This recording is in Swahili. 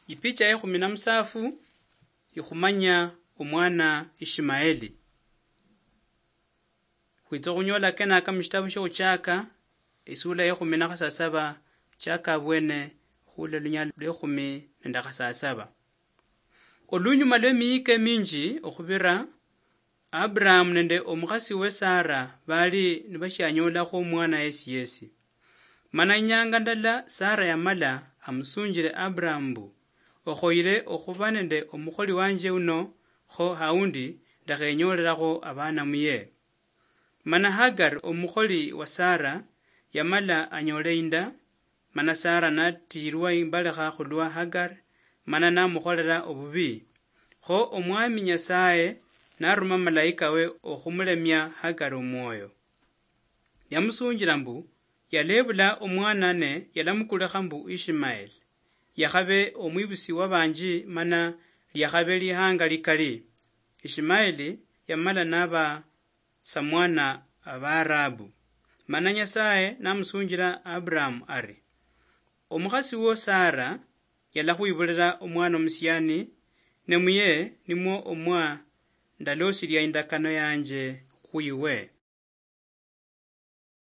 Ipicha ya 17 ikhumanya omwana Ishmaeli. Khwitsa khunyola kenaka mushitabu shokhuchaka isula ya 17 chaka abwene khula lunyala lwe 17. Olunyuma lwe miike minji okhubira Abraham nende omukhasi we Sara bali nibashanyolakho omwana yesi. Mana inyanga ndala Sara yamala amusunjile Abraham mbu okhoile okhuba nende omukholi wanje uno kho haundi ndakhenyolelakho abana muye. Mana Hagar omukholi wa Sara yamala anyole inda, mana Sara natirwa imbalekha khulwa Hagar, mana namukholela obubi. Kho omwami Nyasaye naruma malaika we okhumulemya Hagar omwoyo. Yamusunjila mbu yalebula omwana ne yalamukulekha mbu Ishmaeli. Yakhabe omwibusi wa banji mana lyakhabe lihanga likali. Ishmaeli yamala naba samwana Abarabu. Mana Nyasaye namusunjila Abraham ari omukhasi wo Sara yalakhwibulila omwana omusyani nemuye nimwo omwa ndalosirya indakano yanje khwiwe.